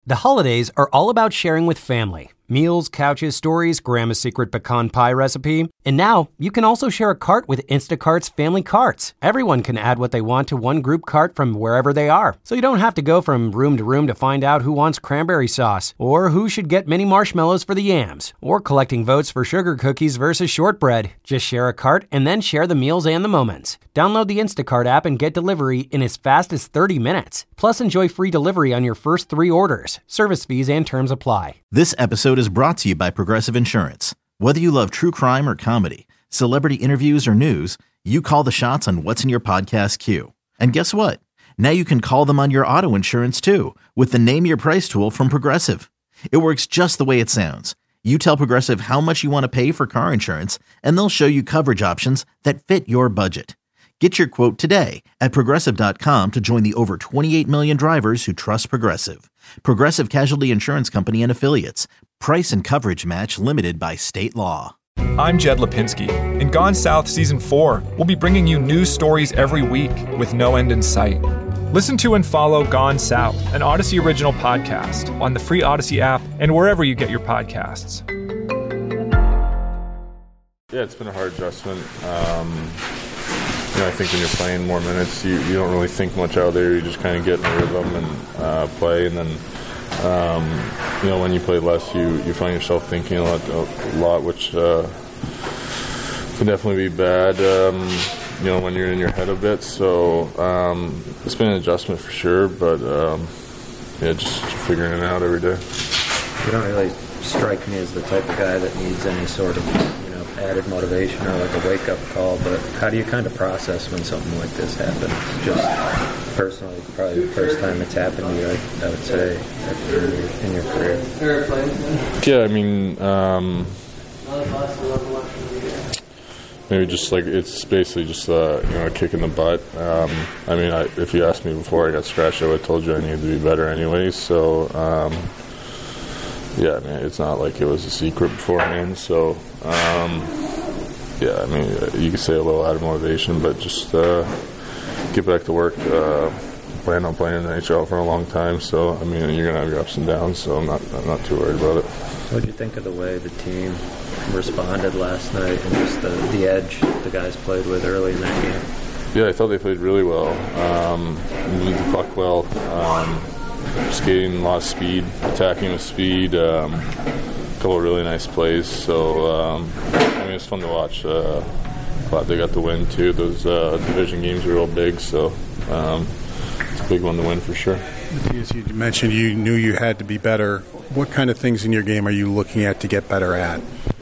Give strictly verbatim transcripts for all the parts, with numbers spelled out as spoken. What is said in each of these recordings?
The holidays are all about sharing with family. Meals, couches, stories, Grandma's secret pecan pie recipe. And now, you can also share a cart with Instacart's Family Carts. Everyone can add what they want to one group cart from wherever they are. So you don't have to go from room to room to find out who wants cranberry sauce, or who should get mini marshmallows for the yams, or collecting votes for sugar cookies versus shortbread. Just share a cart and then share the meals and the moments. Download the Instacart app and get delivery in as fast as thirty minutes. Plus, enjoy free delivery on your first three orders. Service fees and terms apply. This episode is brought to you by Progressive Insurance. Whether you love true crime or comedy, celebrity interviews or news, you call the shots on what's in your podcast queue. And guess what? Now you can call them on your auto insurance too with the Name Your Price tool from Progressive. It works just the way it sounds. You tell Progressive how much you want to pay for car insurance, and they'll show you coverage options that fit your budget. Get your quote today at Progressive dot com to join the over twenty-eight million drivers who trust Progressive. Progressive Casualty Insurance Company and Affiliates. Price and coverage match limited by state law. I'm Jed Lipinski. In Gone South Season four, we'll be bringing you news stories every week with no end in sight. Listen to and follow Gone South, an Odyssey original podcast, on the free Odyssey app and wherever you get your podcasts. Yeah, it's been a hard adjustment. Um, you know, I think when you're playing more minutes, you, you don't really think much out there. You just kind of get in the rhythm and uh, play. And then, um, you know, when you play less, you, you find yourself thinking a lot, a lot which uh, can definitely be bad, um, you know, when you're in your head a bit. So um, it's been an adjustment for sure, but, um, yeah, just figuring it out every day. You don't really strike me as the type of guy that needs any sort of, you know, added motivation or like a wake-up call, but how do you kind of process when something like this happens? Just personally, probably the first time it's happened to you, I, I would say, in your, in your career. Yeah, I mean, um, maybe just like it's basically just uh, you know, a kick in the butt. Um, I mean, I, if you asked me before I got scratched, I would have told you I needed to be better anyway. So, um, yeah, I mean, it's not like it was a secret beforehand. So, um, yeah, I mean, you could say a little out of motivation, but just uh, get back to work. Uh, plan on playing in the N H L for a long time, so I mean, you're gonna have your ups and downs. So I'm not, I'm not too worried about it. What did you think of the way the team responded last night and just the, the edge the guys played with early in that game? Yeah, I thought they played really well. Um, moved the puck well. Um, skating, a lot of speed, attacking with speed, um, a couple of really nice plays. So, um, I mean, it's fun to watch. Uh, glad they got the win, too. Those uh, division games were real big, so um, it's a big one to win for sure. As you mentioned, you knew you had to be better. What kind of things in your game are you looking at to get better at?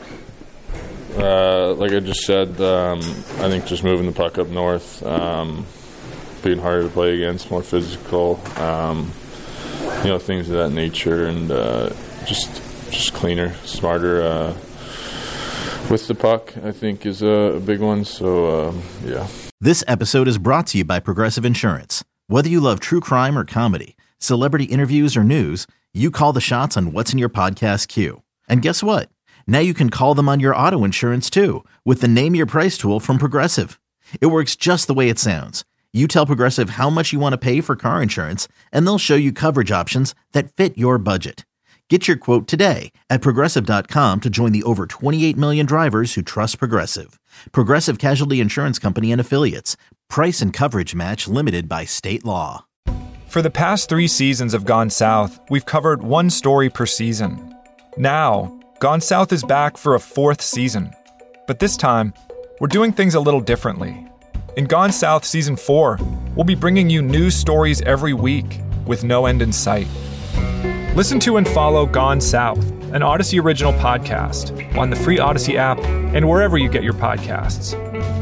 Uh, like I just said, um, I think just moving the puck up north, um, being harder to play against, more physical, um, you know, things of that nature, and uh, just just cleaner, smarter uh, with the puck, I think, is a, a big one. So, um, yeah. This episode is brought to you by Progressive Insurance. Whether you love true crime or comedy, celebrity interviews or news, you call the shots on what's in your podcast queue. And guess what? Now you can call them on your auto insurance too with the Name Your Price tool from Progressive. It works just the way it sounds. You tell Progressive how much you want to pay for car insurance, and they'll show you coverage options that fit your budget. Get your quote today at Progressive dot com to join the over twenty-eight million drivers who trust Progressive. Progressive Casualty Insurance Company and Affiliates. Price and coverage match limited by state law. For the past three seasons of Gone South, we've covered one story per season. Now, Gone South is back for a fourth season. But this time, we're doing things a little differently. In Gone South Season four, we'll be bringing you news stories every week with no end in sight. Listen to and follow Gone South, an Odyssey original podcast, on the free Odyssey app and wherever you get your podcasts.